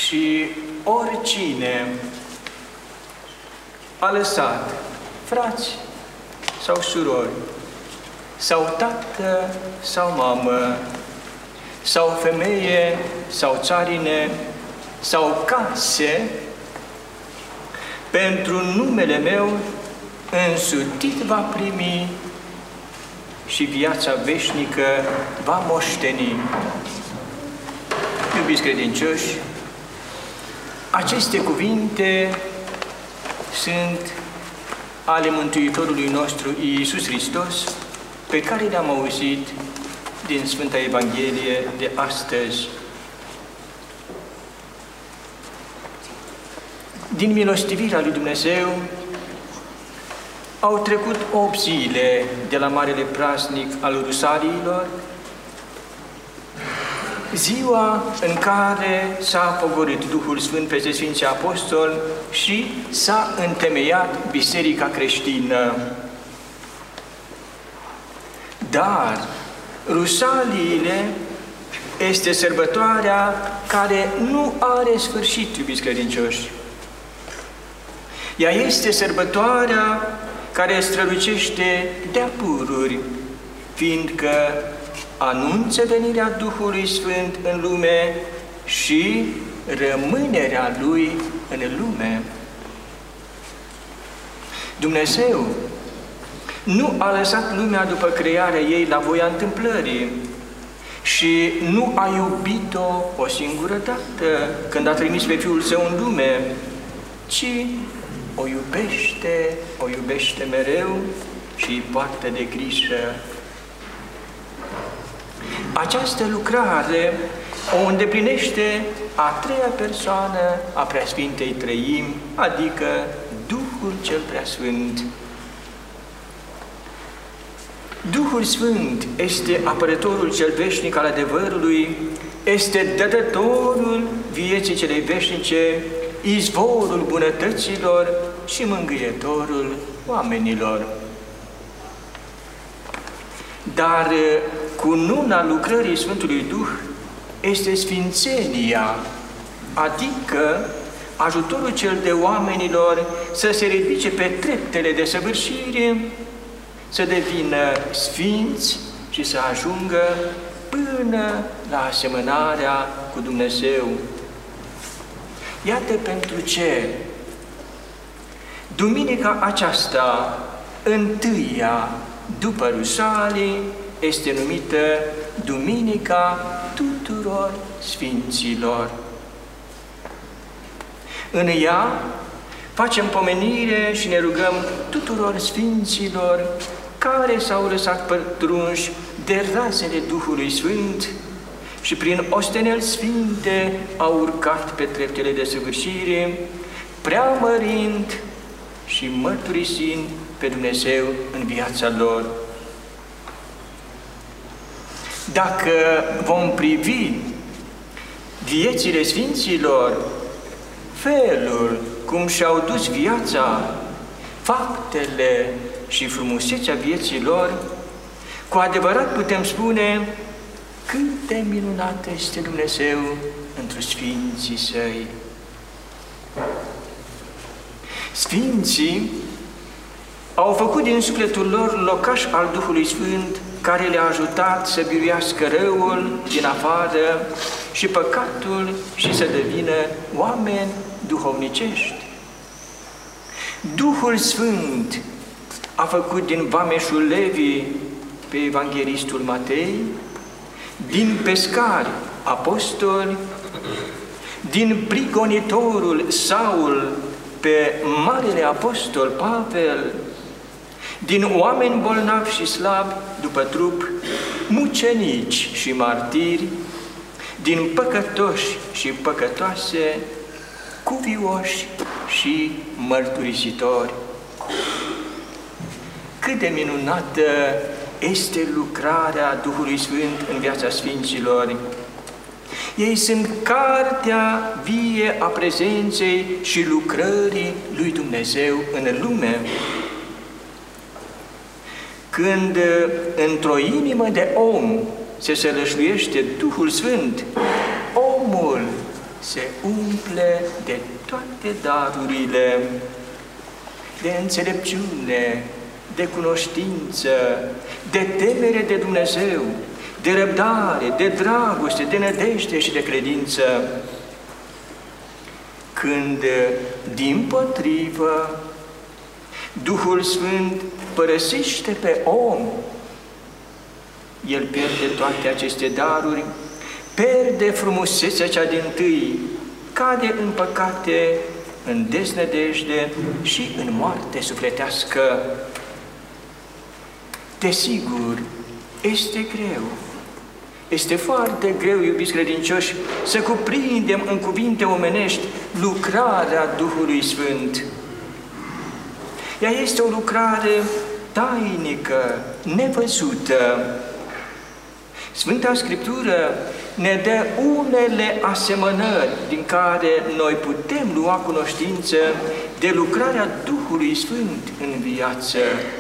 Și oricine a lăsat frați sau surori, sau tată sau mamă, sau femeie sau țarine, sau case, pentru numele meu însutit va primi și viața veșnică va moșteni. Iubiți credincioși, aceste cuvinte sunt ale Mântuitorului nostru Iisus Hristos, pe care le-am auzit din Sfânta Evanghelie de astăzi. Din milostivirea lui Dumnezeu au trecut 8 zile de la Marele Praznic al Rusaliilor, ziua în care s-a pogorât Duhul Sfânt peste Sfinții Apostoli și s-a întemeiat Biserica creștină. Dar Rusaliile este sărbătoarea care nu are sfârșit, iubiți credincioși. Ea este sărbătoarea care strălucește de-a pururi, fiindcă anunță venirea Duhului Sfânt în lume și rămânerea Lui în lume. Dumnezeu nu a lăsat lumea după crearea ei la voia întâmplării și nu a iubit-o o singură dată când a trimis pe Fiul Său în lume, ci o iubește mereu și îi poartă de grijă. Această lucrare o îndeplinește a treia persoană a Preasfintei Treimi, adică Duhul cel Preasfânt. Duhul Sfânt este apărătorul cel veșnic al adevărului, este dătătorul vieții celei veșnice, izvorul bunătăților și mângâietorul oamenilor. Dar cununa lucrării Sfântului Duh este sfințenia, adică ajutorul cel de oamenilor să se ridice pe treptele de săvârșire, să devină sfinți și să ajungă până la asemănarea cu Dumnezeu. Iată pentru ce duminica aceasta, întâia după Rusalii, este numită Duminica tuturor Sfinților. În ea facem pomenire și ne rugăm tuturor Sfinților care s-au lăsat pătrunși de razele Duhului Sfânt și prin osteneli sfinte au urcat pe treptele de săvârșire, preamărind și mărturisind pe Dumnezeu în viața lor. Dacă vom privi viețile Sfinților, felul cum și-au dus viața, faptele și frumusețea vieții lor, cu adevărat putem spune cât de minunat este Dumnezeu într-o Sfinții Săi. Sfinții au făcut din sufletul lor locaș al Duhului Sfânt, care le-a ajutat să biruiască răul din afară și păcatul și să devină oameni duhovnicești. Duhul Sfânt a făcut din vameșul Levi pe evanghelistul Matei, din pescari apostoli, din prigonitorul Saul pe marele apostol Pavel, din oameni bolnavi și slabi după trup, mucenici și martiri, din păcătoși și păcătoase, cuvioși și mărturisitori. Cât de minunată este lucrarea Duhului Sfânt în viața Sfinților! Ei sunt cartea vie a prezenței și lucrării lui Dumnezeu în lume. Când într-o inimă de om se sălășluiește Duhul Sfânt, omul se umple de toate darurile, de înțelepciune, de cunoștință, de temere de Dumnezeu, de răbdare, de dragoste, de nădejde și de credință. Când, dimpotrivă, Duhul Sfânt părăsește pe om, el pierde toate aceste daruri, pierde frumusețea cea dintâi, cade în păcate, în deznădejde și în moarte sufletească. Desigur, este greu. Este foarte greu, iubiți credincioși, să cuprindem în cuvinte omenești lucrarea Duhului Sfânt. Ea este o lucrare tainică, nevăzută. Sfânta Scriptură ne dă unele asemănări din care noi putem lua cunoștință de lucrarea Duhului Sfânt în viață.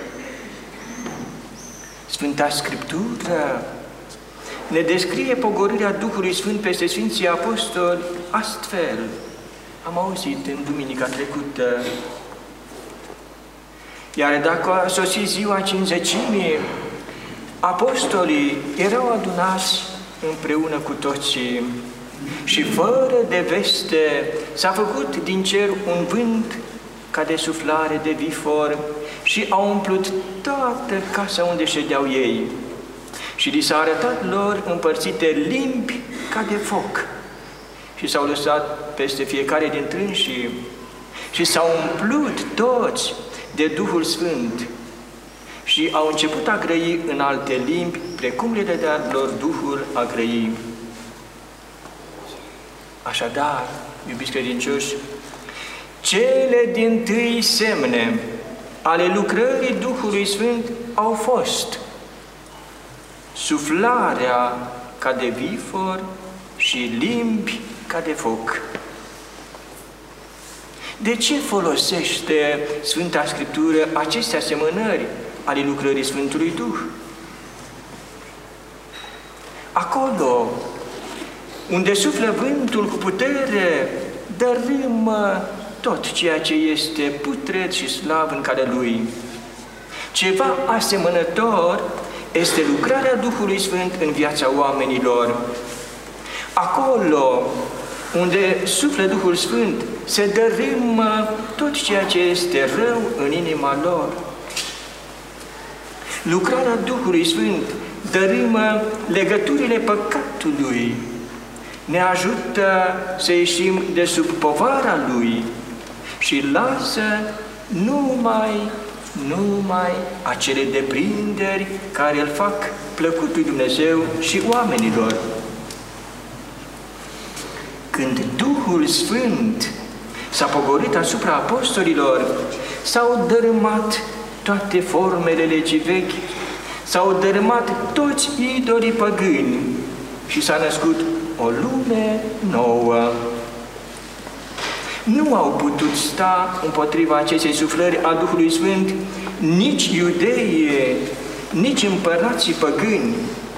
Sfânta Scriptură ne descrie pogorârea Duhului Sfânt peste Sfinții Apostoli astfel. Am auzit în duminica trecută. Iar dacă a sosit ziua Cincizecimii, apostolii erau adunați împreună cu toții și fără de veste s-a făcut din cer un vânt ca de suflare de vifor și a umplut toată casa unde ședeau ei. Și li s-a arătat lor împărțite limbi ca de foc și s-au lăsat peste fiecare dintre înșii și s-au umplut toți de Duhul Sfânt și au început a grăi în alte limbi, precum le dădea lor Duhul a grăi. Așadar, iubiți credincioși, cele dintâi semne ale lucrării Duhului Sfânt au fost suflarea ca de vifor și limbi ca de foc. De ce folosește Sfânta Scriptură aceste asemănări ale lucrării Sfântului Duh? Acolo unde suflă vântul cu putere, dărâmă tot ceea ce este putred și slab în calea lui. Ceva asemănător este lucrarea Duhului Sfânt în viața oamenilor. Acolo unde suflă Duhul Sfânt, se dărâmă tot ceea ce este rău în inima lor. Lucrarea Duhului Sfânt dărâmă legăturile păcatului, ne ajută să ieșim de sub povara lui și lasă numai acele deprinderi care îl fac plăcut lui Dumnezeu și oamenilor. Când Duhul Sfânt s-a pogorât asupra apostolilor, s-au dărâmat toate formele legii vechi, s-au dărâmat toți idolii păgâni și s-a născut o lume nouă. Nu au putut sta împotriva acestei suflări a Duhului Sfânt nici iudeii, nici împărații păgâni.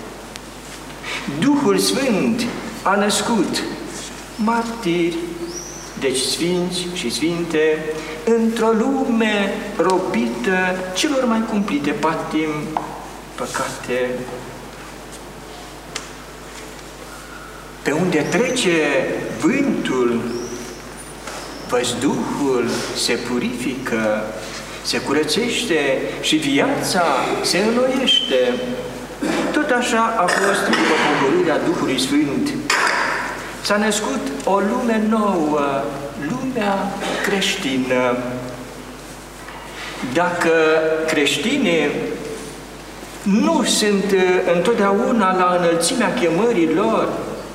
Duhul Sfânt a născut martiri, deci sfinți și sfinte, într-o lume robită celor mai cumplite patimi, păcate. Pe unde trece vântul, văzduhul se purifică, se curățește și viața se înnoiește. Tot așa a fost după pogorârea Duhului Sfânt. S-a născut o lume nouă, lumea creștină. Dacă creștinii nu sunt întotdeauna la înălțimea chemării lor,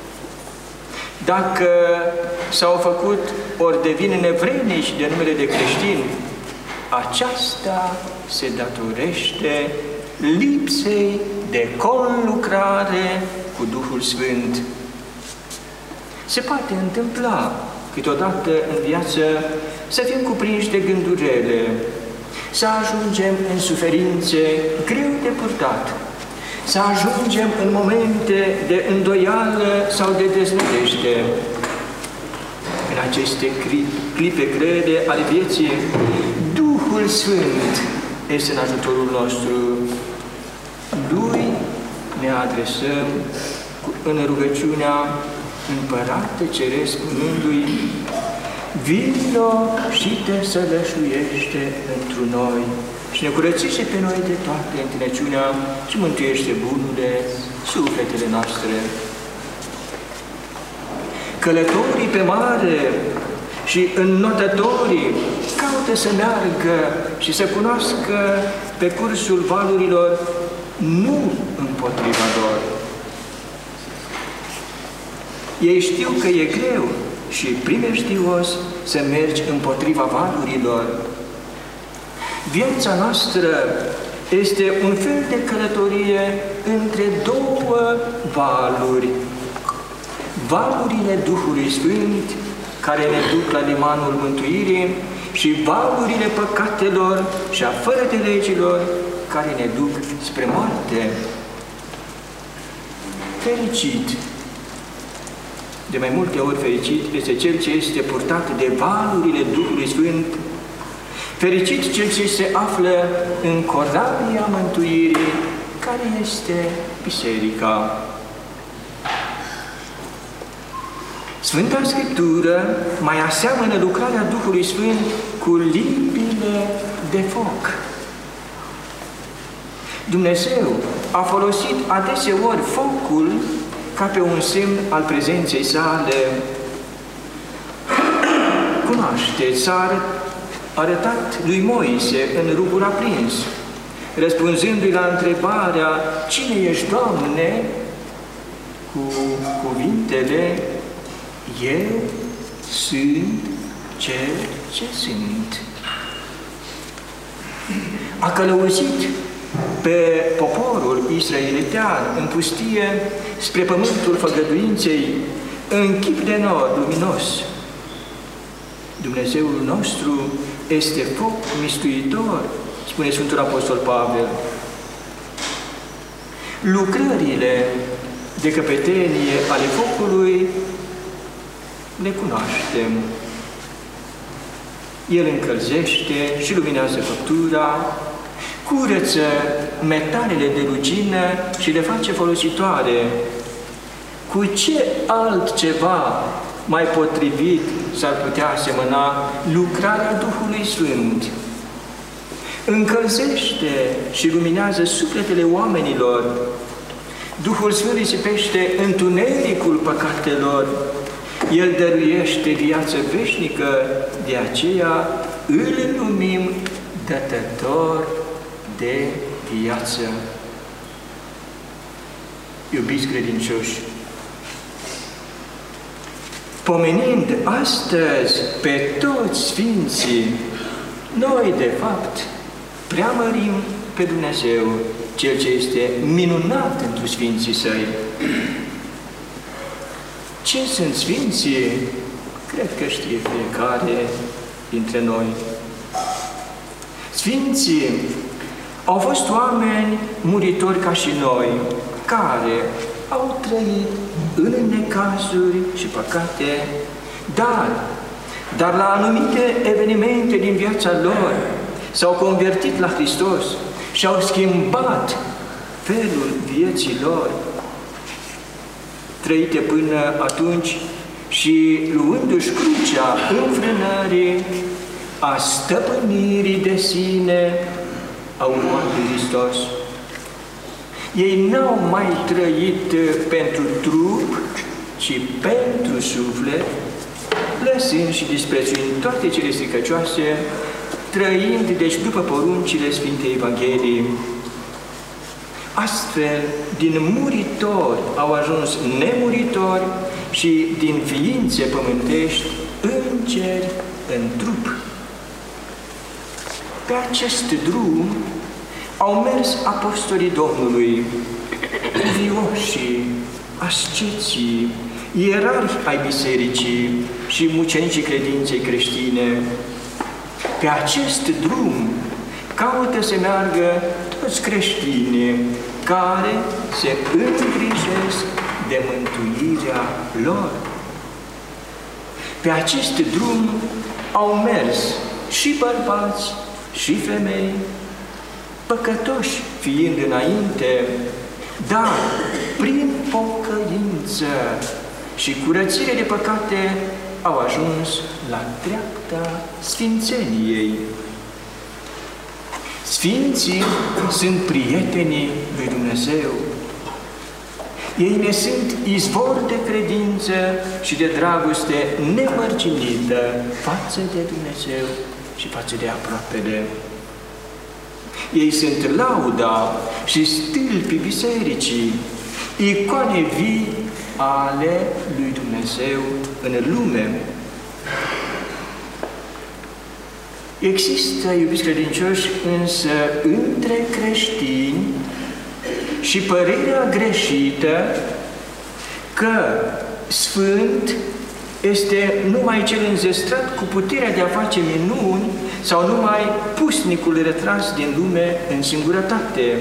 dacă s-au făcut ori devin nevrednici de numele de creștini, aceasta se datorește lipsei de conlucrare cu Duhul Sfânt. Se poate întâmpla câteodată în viață să fim cuprinși de gânduri rele, să ajungem în suferințe greu de purtat, să ajungem în momente de îndoială sau de deznădejde. aceste clipe grele ale vieții, Duhul Sfânt este în ajutorul nostru. Lui ne adresăm în rugăciunea: Împărate Ceresc, spunându-i: vino și te sălășluiește întru noi și ne curățește pe noi de toată întinăciunea și mântuiește bunurile sufletele noastre. Călătorii pe mare și înnotătorii caută să meargă și să cunoască pe cursul valurilor, nu împotriva lor. Ei știu că e greu și primejdios să mergi împotriva valurilor. Viața noastră este un fel de călătorie între două valuri. Valurile Duhului Sfânt, care ne duc la limanul mântuirii, și valurile păcatelor și a fără de legilor, care ne duc spre moarte. Fericit, de mai multe ori fericit, este cel ce este purtat de valurile Duhului Sfânt. Fericit cel ce se află în corabia mântuirii, care este Biserica. Sfânta Scriptură mai aseamănă lucrarea Duhului Sfânt cu limbile de foc. Dumnezeu a folosit adeseori focul ca pe un semn al prezenței sale. Cunoașteți, s-a arătat lui Moise în rugul aprins, răspunzându-i la întrebarea: cine ești, Doamne? Cu cuvintele: eu sunt cel ce sunt. A călăuzit pe poporul israelitean în pustie spre pământul făgăduinței în chip de nor luminos. Dumnezeul nostru este foc mistuitor, spune Sfântul Apostol Pavel. Lucrările de căpetenie ale focului le cunoaștem. El încălzește și luminează făptura, curăță metalele de rugină și le face folositoare. Cu ce altceva mai potrivit s-ar putea asemăna lucrarea Duhului Sfânt? Încălzește și luminează sufletele oamenilor. Duhul Sfânt risipește întunericul păcatelor. El dăruiește viață veșnică, de aceea îl numim dătător de viață. Iubiți credincioși, pomenind astăzi pe toți Sfinții, noi, de fapt, preamărim pe Dumnezeu, Cel ce este minunat întru Sfinții Săi. Ce sunt Sfinții? Cred că știe fiecare dintre noi. Sfinții au fost oameni muritori ca și noi, care au trăit în necazuri și păcate, dar la anumite evenimente din viața lor s-au convertit la Hristos și au schimbat felul vieții lor, trăite până atunci și luându-și crucea înfrânării, a stăpânirii de sine, au urmat lui Hristos. Ei n-au mai trăit pentru trup, ci pentru suflet, lăsând și disprețuind toate cele stricăcioase, trăind, deci, după poruncile Sfintei Evangheliei. Astfel, din muritori au ajuns nemuritori și din ființe pământești, îngeri în trup. Pe acest drum au mers apostolii Domnului, cuvioșii, asceții, ierarhi ai bisericii și mucenicii credinței creștine. Pe acest drum caută să meargă toți creștinii care se îngrijesc de mântuirea lor. Pe acest drum au mers și bărbați și femei, păcătoși fiind înainte, dar prin pocăință și curățire de păcate au ajuns la treapta sfințeniei. Sfinții sunt prietenii lui Dumnezeu. Ei ne sunt izvor de credință și de dragoste nemărginită față de Dumnezeu și față de aproapele. Ei sunt lauda și stâlpii bisericii, icoane vii ale lui Dumnezeu în lume. Există, iubiți credincioși, însă între creștini și părerea greșită că sfânt este numai cel înzestrat cu puterea de a face minuni sau numai pusnicul retras din lume în singurătate.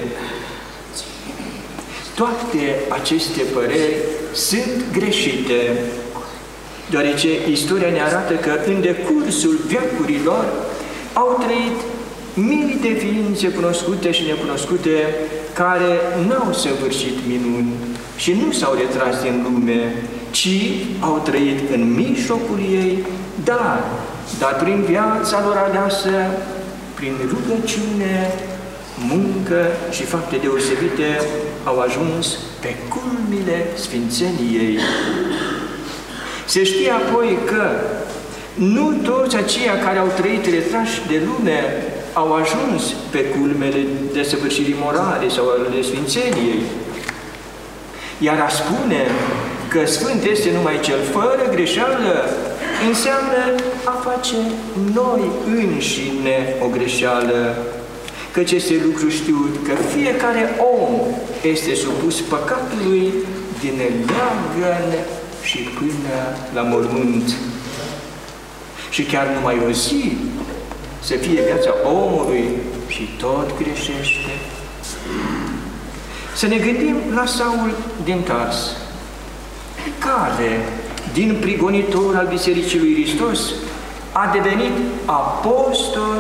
Toate aceste păreri sunt greșite, deoarece istoria ne arată că în decursul veacurilor au trăit mii de ființe cunoscute și necunoscute care n-au săvârșit minuni și nu s-au retras din lume, ci au trăit în mijlocul ei, dar prin viața lor aleasă, prin rugăciune, muncă și fapte deosebite, au ajuns pe culmile sfințeniei. Se știe apoi că nu toți aceia care au trăit retrași de lume au ajuns pe culmele desăvârșirii morale sau ale sfințeniei. Iar a spune că Sfânt este numai cel fără greșeală, înseamnă a face noi înșine o greșeală, căci este lucru știut că fiecare om este supus păcatului din leagăn și până la mormânt. Și chiar numai o zi să fie viața omului și tot greșește. Să ne gândim la Saul din Tars, care, din prigonitor al Bisericii lui Hristos, a devenit apostol.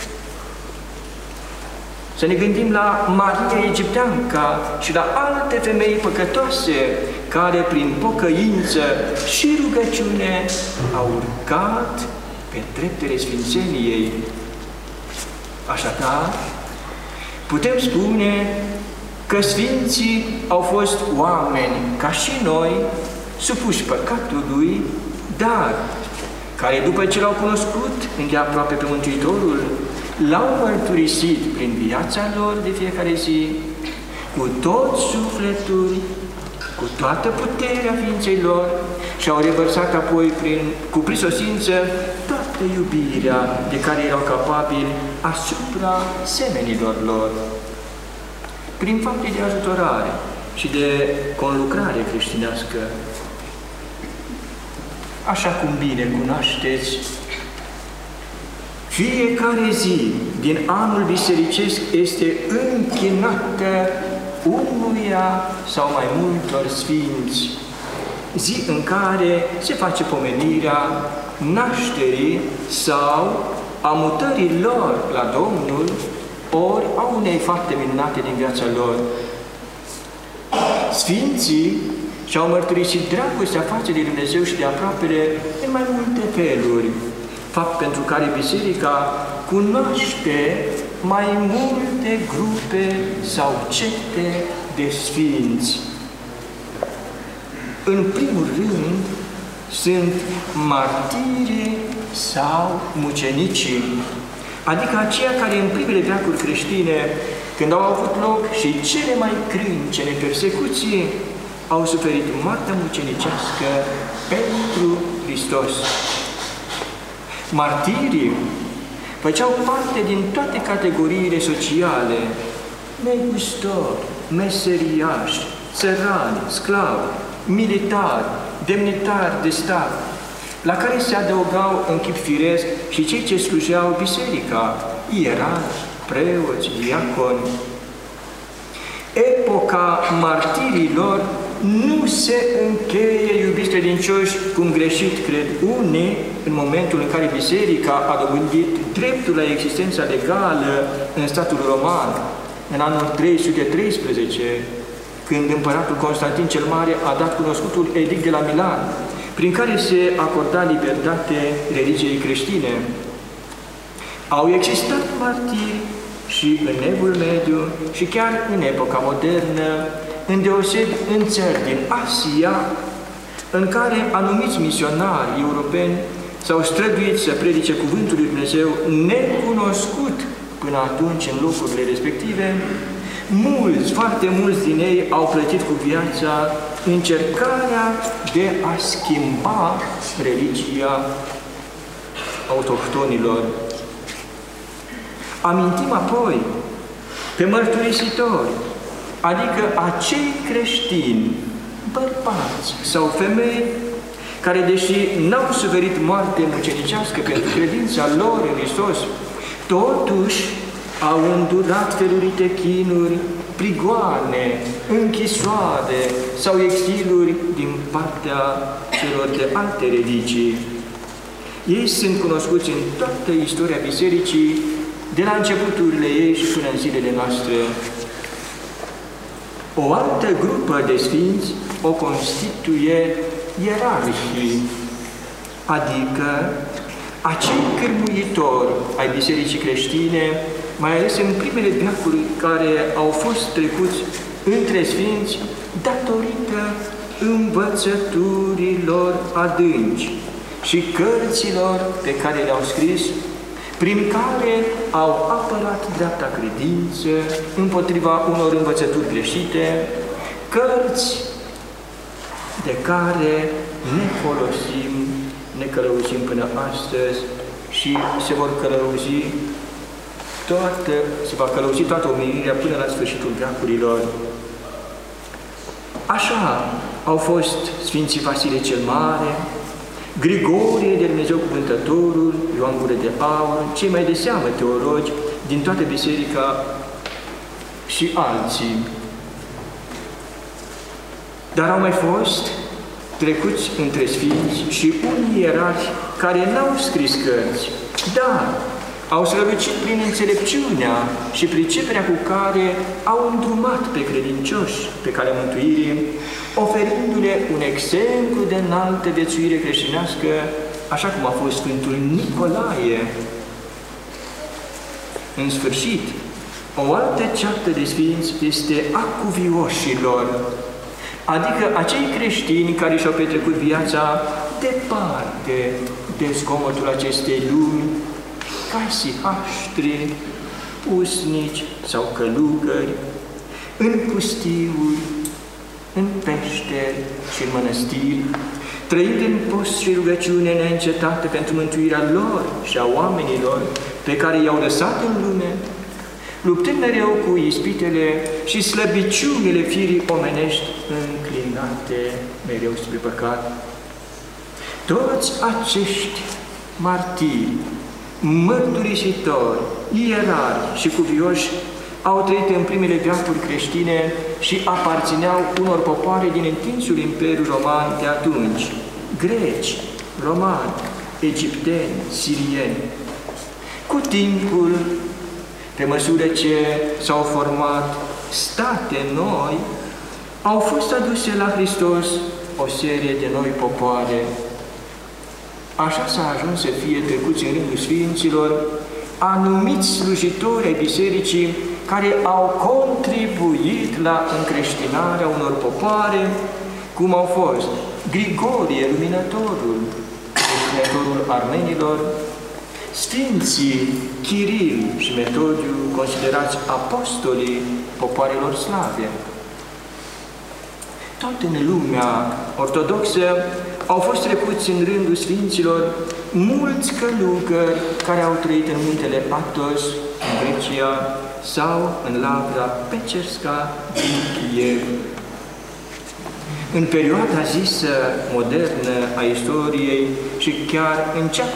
Să ne gândim la Maria Egipteanca și la alte femei păcătoase care, prin pocăință și rugăciune, au urcat pe treptele sfințeniei. Așadar, putem spune că sfinții au fost oameni ca și noi, supuși păcatului, dar care, după ce l-au cunoscut îndeaproape pe Mântuitorul, l-au mărturisit prin viața lor de fiecare zi, cu tot sufletul, cu toată puterea ființei lor și au revărsat apoi cu prisosință toată iubirea de care erau capabili asupra semenilor lor. Prin fapte de ajutorare și de conlucrare creștinească. Așa cum bine cunoașteți, fiecare zi din anul bisericesc este închinată unuia sau mai multor sfinți, zi în care se face pomenirea nașterii sau a mutării lor la Domnul, ori a unei fapte minunate din viața lor. Sfinții și-au mărturisit dragostea față de Dumnezeu și de aproapele în mai multe feluri, fapt pentru care Biserica cunoaște mai multe grupe sau cete de sfinți. În primul rând, sunt martirii sau mucenicii, adică aceia care în primele veacuri creștine, când au avut loc și cele mai crâncene persecuții, au suferit moartea mucenicească pentru Hristos. Martirii făceau parte din toate categoriile sociale, negustori, meseriași, țărani, sclavi, militari, demnitari de stat, la care se adăugau în chip firesc și cei ce slujeau biserica, ierarhi, preoți, diaconi. Epoca martirilor nu se încheie, iubiți credincioși, cum greșit cred unii, în momentul în care Biserica a dobândit dreptul la existența legală în statul roman, în anul 313, când împăratul Constantin cel Mare a dat cunoscutul edict de la Milan, prin care se acorda libertate religiei creștine. Au existat martiri și în Evul Mediu și chiar în epoca modernă, îndeosebi în țări din Asia, în care anumiți misionari europeni s-au străduit să predice Cuvântul lui Dumnezeu necunoscut până atunci în locurile respective. Mulți, foarte mulți din ei au plătit cu viața încercarea de a schimba religia autohtonilor. Amintim apoi pe mărturisitori, adică acei creștini, bărbați sau femei, care, deși n-au suferit moarte mucenicească pentru credința lor în Hristos, totuși au îndurat felurite chinuri, prigoane, închisoare sau exiluri din partea celor de alte religii. Ei sunt cunoscuți în toată istoria Bisericii, de la începuturile ei și până în zilele noastre. O altă grupă de sfinți o constituie ierarhii, adică acei cârmuitori ai Bisericii creștine, mai ales în primele veacuri care au fost trecuți între sfinți datorită învățăturilor adânci și cărților pe care le-au scris, prin care au apărat dreapta credință împotriva unor învățături greșite, cărți de care ne călăuzim până astăzi și se va călăuzi toată omenirea până la sfârșitul veacurilor. Așa au fost Sfinții Vasile cel Mare, Grigorie de Dumnezeu Cuvântătorul, Ioan Gură de Aur, cei mai de seamă teologi din toată biserica și alții. Dar au mai fost trecuți între sfinți și unii ierarhi care n-au scris cărți, dar au strălucit prin înțelepciunea și priceperea cu care au îndrumat pe credincioși pe calea mântuirii, oferindu-le un exemplu de înaltă viețuire creștinească, așa cum a fost Sfântul Nicolae. În sfârșit, o altă ceaptă de sfinți este a cuvioșilor, adică acei creștini care și-au petrecut viața departe de zgomotul acestei lumi, ca sihaștri, pusnici sau călugări, în pustiuri, în peșteri și în mănăstiri, trăind în post și rugăciune neîncetată pentru mântuirea lor și a oamenilor pe care i-au lăsat în lume, luptând mereu cu ispitele și slăbiciunile firii omenești înclinate mereu spre păcat. Toți acești martiri, mărturisitori, ierari și cuvioși au trăit în primele veacuri creștine și aparțineau unor popoare din întinsul Imperiu Roman de atunci, greci, romani, egipteni, sirieni. Cu timpul, pe măsură ce s-au format state noi, au fost aduse la Hristos o serie de noi popoare. Așa s-a ajuns să fie trecuți în rândul Sfinților anumiți slujitori ai Bisericii care au contribuit la încreștinarea unor popoare, cum au fost Grigorie Luminătorul, Luminătorul armenilor, Sfinții Chiril și Metodiu, considerați apostolii popoarelor slave. Tot în lumea ortodoxă au fost trecuți în rândul Sfinților mulți călugări care au trăit în muntele Athos, în Grecia, sau în Lavra Pecersca din Kiev. În perioada zisă modernă a istoriei și chiar în cea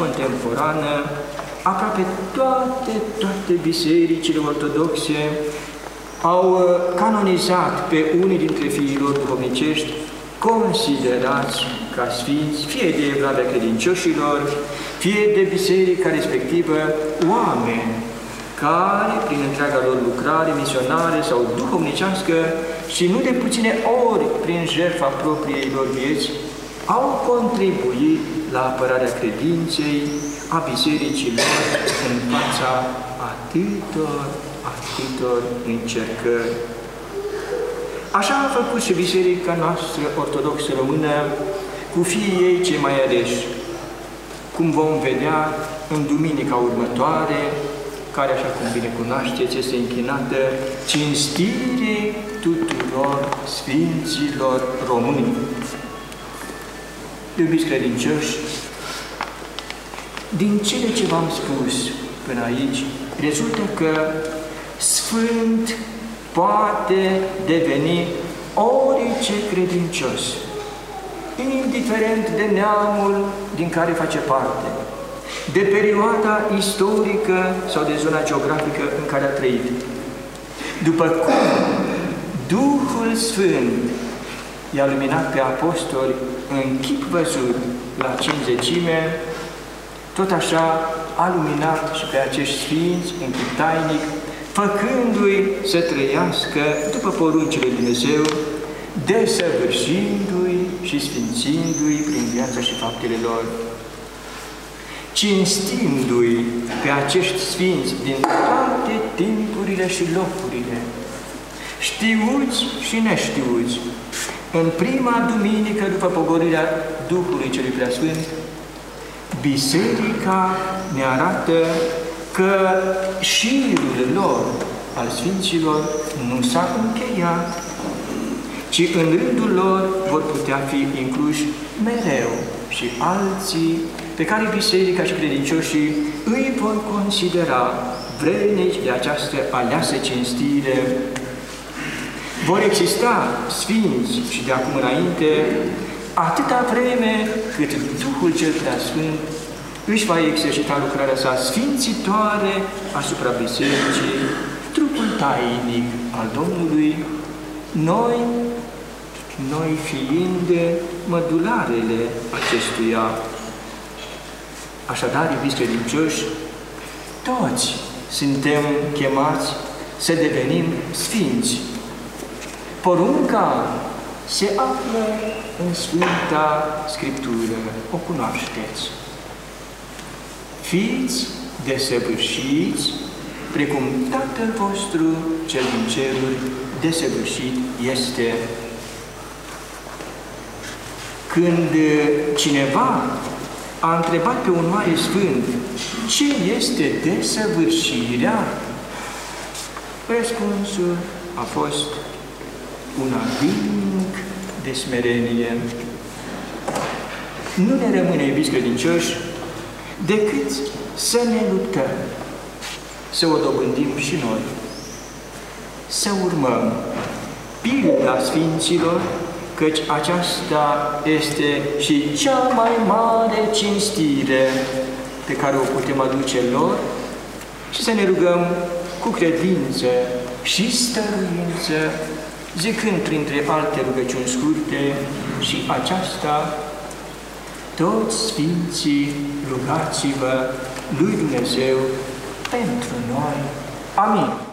contemporană, aproape toate bisericile ortodoxe au canonizat pe unii dintre fiii lor duhovnicești, considerați ca sfinți, fie de evlavia credincioșilor, fie de biserica respectivă, oameni care, prin întreaga lor lucrare misionară sau duhovnicească, și nu de puține ori prin jertfa propriei lor vieți, au contribuit la apărarea credinței a bisericii lor în fața atâtor încercări. Așa a făcut și biserica noastră ortodoxă română cu fiii ei cei mai aleși, cum vom vedea în duminica următoare, care, așa cum bine cunoașteți, este închinată cinstirii tuturor sfinților români. Iubiți credincioși, din cele ce v-am spus până aici, rezultă că sfânt poate deveni orice credincios, indiferent de neamul din care face parte, de perioada istorică sau de zona geografică în care a trăit. După cum Duhul Sfânt i-a luminat pe apostoli în chip văzut la Cincizecime, tot așa a luminat și pe acești sfinți în chip tainic, făcându-i să trăiască după poruncile lui Dumnezeu, desăvârșindu-i și sfințindu-i prin viața și faptele lor. Cinstindu-i pe acești sfinți din toate timpurile și locurile, știuți și neștiuți, în prima duminică după pogorârea Duhului Celui Preasfânt, biserica ne arată că șirul lor al sfinților nu s-a încheiat, ci în rândul lor vor putea fi incluși mereu și alții pe care biserica și credincioșii îi vor considera vrednici de această aleasă cinstire. Vor exista sfinți și de acum înainte, atâta vreme cât Duhul cel Preasfânt își va exercita lucrarea sa sfințitoare asupra bisericii, trupul tainic al Domnului, noi fiind mădularele acestuia. Așadar, iubiți credincioși, toți suntem chemați să devenim sfinți. Porunca se află în Sfânta Scriptură, o cunoașteți. Fiți desăvârșiți, precum Tatăl vostru cel din ceruri desăvârșit este. Când cineva a întrebat pe un mare sfânt ce este desăvârșirea, răspunsul a fost un adânc de smerenie. Nu ne rămâne, iubiți credincioși, decât să ne luptăm, să o dobândim și noi, să urmăm pilda Sfinților, căci aceasta este și cea mai mare cinstire pe care o putem aduce lor și să ne rugăm cu credință și stăruință, zicând printre alte rugăciuni scurte și aceasta: toți Sfinții, rugați-vă lui Dumnezeu pentru noi. Amin.